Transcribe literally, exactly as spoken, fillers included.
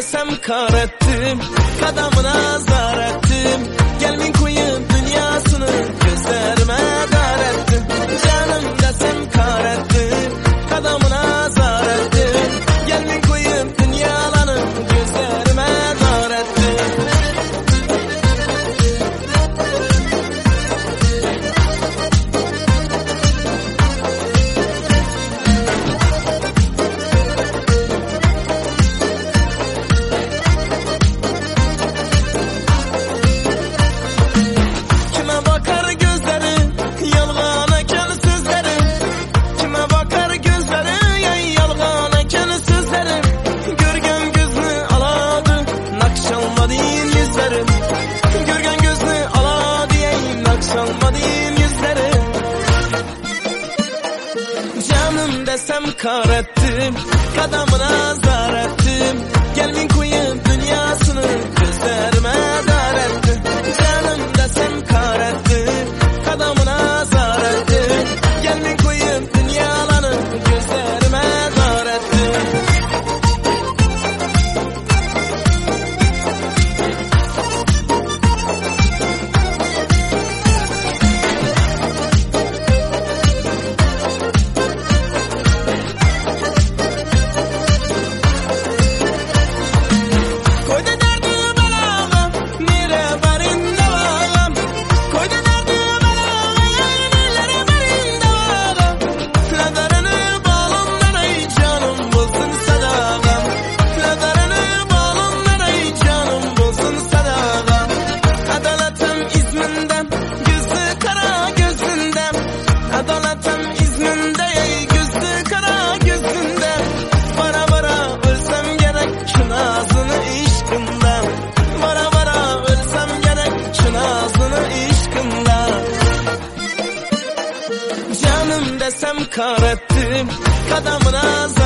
desem kar ettim, kadamına zar ettim. Gelmin koyayım dünyasını gözlerime dar ettim. Canım desem kar ettim, kadamına zar ettim. Gelmin koyayım dünyalarını gözlerime dar ettim. Görgen gözlü ala diyeyim, nakşalmadığım yüzlerim. Canım desem kar ettim, kadamına zar ettim. Gelmin koyayım dünyasını gözlerime dar ettim. Canım desem kar ettim, kadamına zar ettim. Gelmin koyayım dünyalarını gözlerime dar ettim. Canım desem kar ettim, kadamına zar